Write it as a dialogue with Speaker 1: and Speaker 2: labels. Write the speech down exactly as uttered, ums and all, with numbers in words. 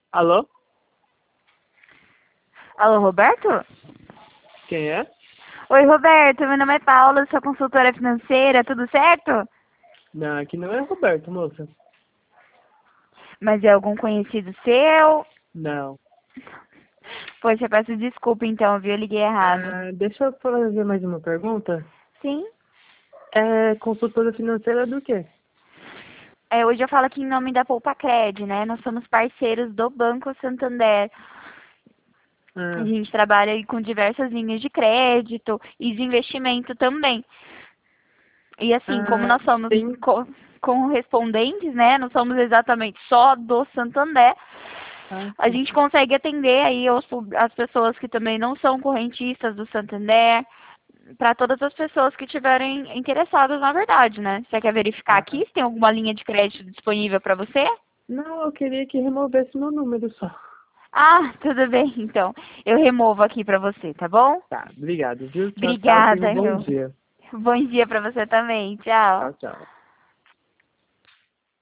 Speaker 1: Alô?
Speaker 2: Alô, Roberto?
Speaker 1: Quem é?
Speaker 2: Oi, Roberto. Meu nome é Paula, sou consultora financeira. Tudo certo?
Speaker 1: Não, aqui não é Roberto, moça.
Speaker 2: Mas é algum conhecido seu?
Speaker 1: Não.
Speaker 2: Poxa, peço desculpa então, viu? Eu liguei errado.
Speaker 1: Ah, deixa eu fazer mais uma pergunta.
Speaker 2: Sim?
Speaker 1: É consultora financeira do quê?
Speaker 2: É, hoje eu falo aqui em nome da Poupa Cred, né? Nós somos parceiros do Banco Santander. A
Speaker 1: Ah,
Speaker 2: gente trabalha aí com diversas linhas de crédito e de investimento também. E assim, como
Speaker 1: ah,
Speaker 2: nós somos
Speaker 1: tem...
Speaker 2: co- correspondentes, né? Não somos exatamente só do Santander.
Speaker 1: Ah,
Speaker 2: A
Speaker 1: sim.
Speaker 2: gente consegue atender aí os pub- as pessoas que também não são correntistas do Santander, para todas as pessoas que estiverem interessadas, na verdade, né? Você quer verificar
Speaker 1: Ah.
Speaker 2: aqui se tem alguma linha de crédito disponível para você?
Speaker 1: Não, eu queria que removesse meu número só.
Speaker 2: Ah, tudo bem, então. Eu removo aqui para você, tá bom?
Speaker 1: Tá, obrigado, viu? Tchau, tchau. Tenha
Speaker 2: Obrigada,
Speaker 1: um bom
Speaker 2: eu.
Speaker 1: dia.
Speaker 2: Bom dia para você também. Tchau.
Speaker 1: Tchau, tchau.